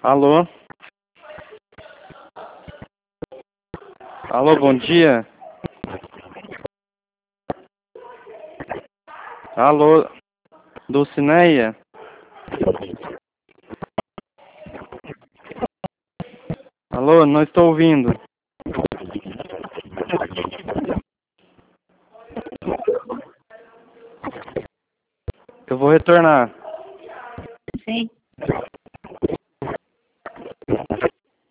Alô? Alô, bom dia. Alô, Dulcineia? Alô, não estou ouvindo. Eu vou retornar. Sim.